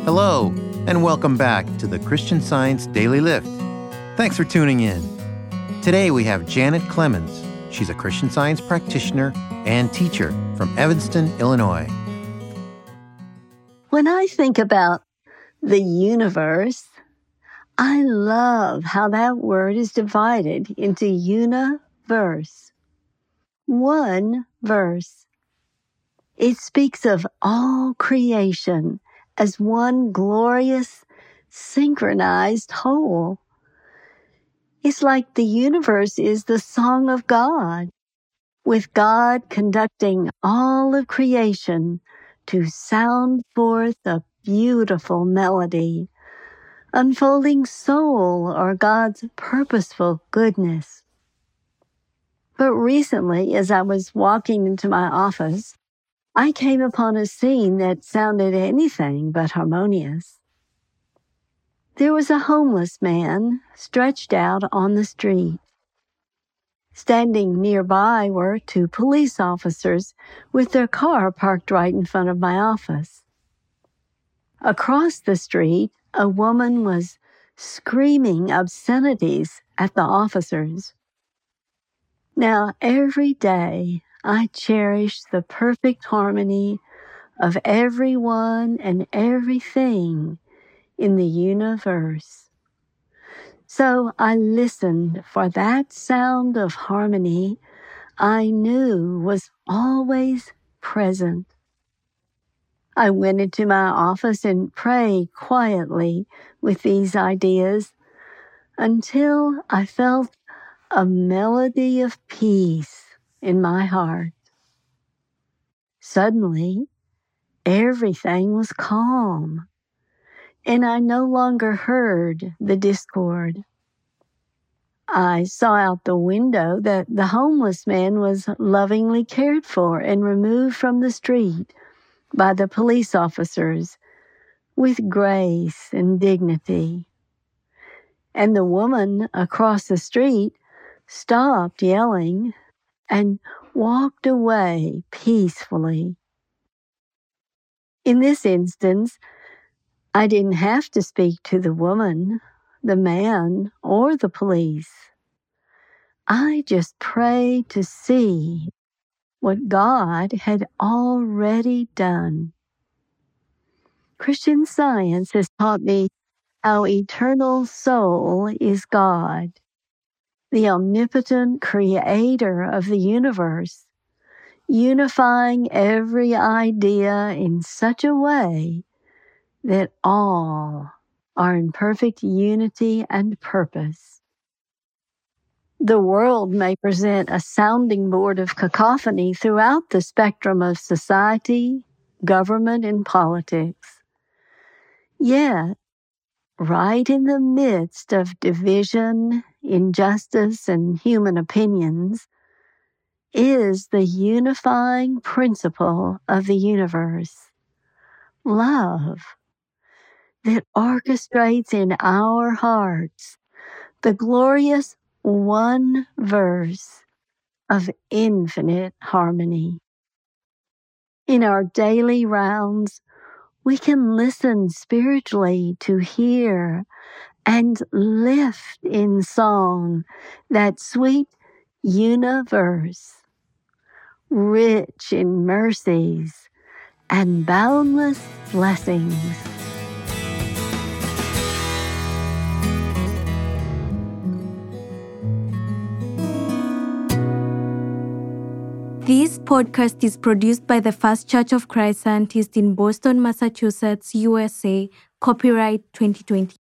Hello, and welcome back to the Christian Science Daily Lift. Thanks for tuning in. Today we have Janet Clemens. She's a Christian Science practitioner and teacher from Evanston, Illinois. When I think about the universe, I love how that word is divided into universe. One verse. It speaks of all creation as one glorious, synchronized whole. It's like the universe is the song of God, with God conducting all of creation to sound forth a beautiful melody, unfolding soul or God's purposeful goodness. But recently, as I was walking into my office, I came upon a scene that sounded anything but harmonious. There was a homeless man stretched out on the street. Standing nearby were two police officers with their car parked right in front of my office. Across the street, a woman was screaming obscenities at the officers. Now, every day, I cherish the perfect harmony of everyone and everything in the universe. So I listened for that sound of harmony I knew was always present. I went into my office and prayed quietly with these ideas until I felt a melody of peace in my heart. Suddenly, everything was calm, and I no longer heard the discord. I saw out the window that the homeless man was lovingly cared for and removed from the street by the police officers with grace and dignity. And the woman across the street stopped yelling and walked away peacefully. In this instance, I didn't have to speak to the woman, the man, or the police. I just prayed to see what God had already done. Christian Science has taught me how eternal soul is God, the omnipotent creator of the universe, unifying every idea in such a way that all are in perfect unity and purpose. The world may present a sounding board of cacophony throughout the spectrum of society, government, and politics. Yet, right in the midst of division, injustice, and human opinions, is the unifying principle of the universe, love, that orchestrates in our hearts the glorious one verse of infinite harmony. In our daily rounds, we can listen spiritually to hear and lift in song that sweet universe, rich in mercies and boundless blessings. This podcast is produced by the First Church of Christ Scientist in Boston, Massachusetts, USA. Copyright 2020.